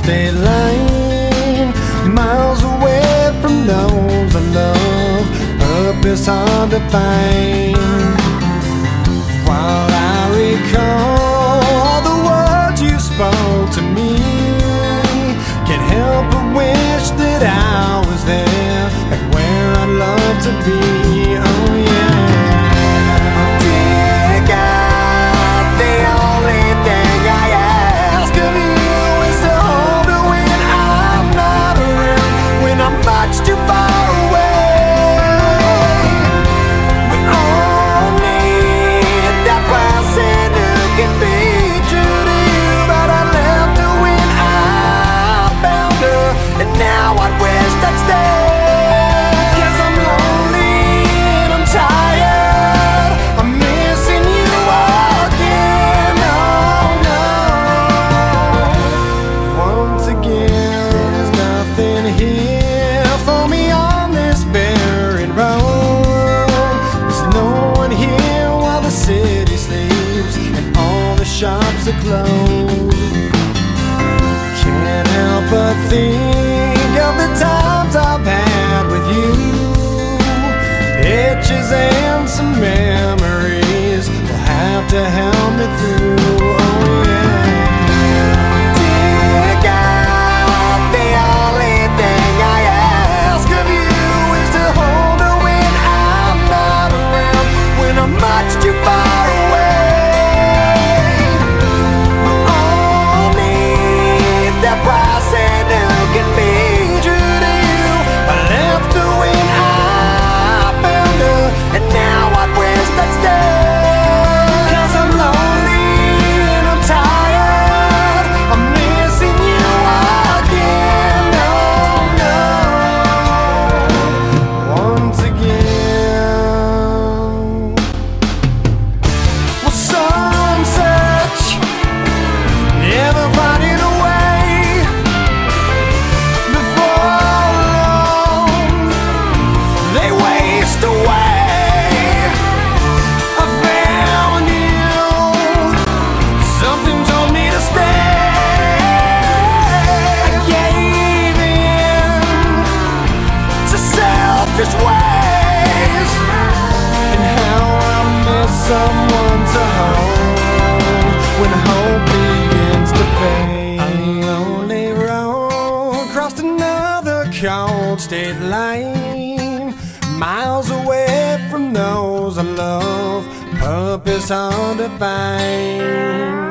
state line, miles away from those I love. Purpose hard to find. While I recall the words you spoke to me, can't help but wish that I was there, like where I'd love to be. Oh yeah. Dear God, the only thing I ask of you is to hold me when I'm not around, when I'm much too far away. We all need that person who can be true to you, but I left her when I found her, and now I wish I'd stay. 'Cause I'm lonely and I'm tired, I'm missing you again. Oh no. Once again, there's nothing here for me on this barren road. There's no one here while the city sleeps and all the shops are closed. Can't help but think of the times I've had with you, pictures and some memories will have to help me through. Oh yeah. Dear God, the only thing I ask of you is to hold her when I'm not around, when I'm much too far away. We all need that person who can be true to you. I left her when I found her, and now I wish I'd stay. 'Cause I'm lonely and I'm tired, I'm missing you again. Oh no. Once again. Well, some search, never finding a way. Before long, they waste away. I found you, something told me to stay. I gave in to selfish ways, and how I miss someone to hold when hope begins to fade. A lonely road crossed another cold state line, miles away from those I love. Purpose hard to find.